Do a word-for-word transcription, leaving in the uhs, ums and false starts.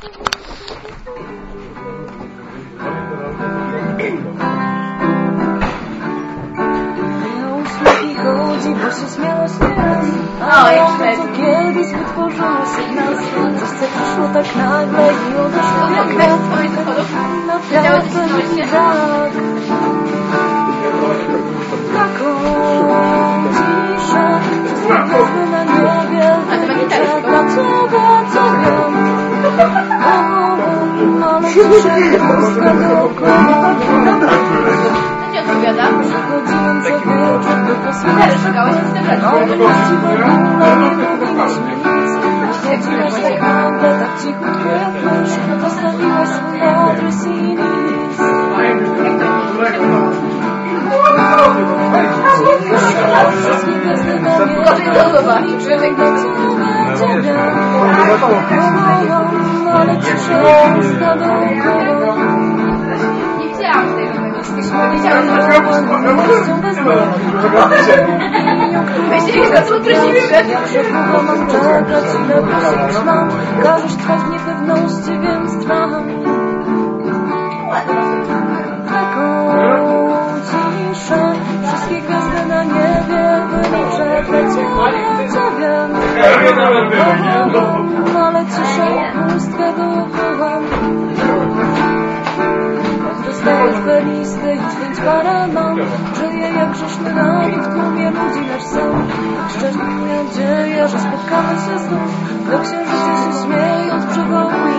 Chodzi, bo się śmiałaś nieraz. A ja to kiedyś wytworzyło sygnał. Coś co przyszło tak nagle i odeszło jak wiatr. Naprawdę mi brak. Taką ciszę, wszystkie gwiazdy na niebie. Wyliczę dla ciebie, co wiem. O, ale ciszę i pustka dookoła. Przechodziłem co wieczór do posłuchać. Ale właściwie w ogóle nie mówiliśmy nic. Chodziłaś tak nagle, tak cichutko jak mysz. Postawiłaś swój adres i nic. Wszystkie gwiazdy na niebie. Liczę dla ciebie, ciebie. Ale cisza i pustka dookoła. Wiedziałem, że miłością bez myśli, że to trudniejsze. Jak długo mam czekać, ile wysiłków mam. Każesz trwać w niepewności, więc trwam. Taką ciszę, wszystkie gwiazdy na niebie wyliczę dla ciebie, co wiem. Ale ciszę i pustkę dookoła. Dostajesz listy i zdjęć parę mam. Żyję jak grzeszny nami w tłumie ludzi nasz sam. Szczerze moja nadzieja, że spotkamy się znów. Do księżyca się śmiejąc przywołuje.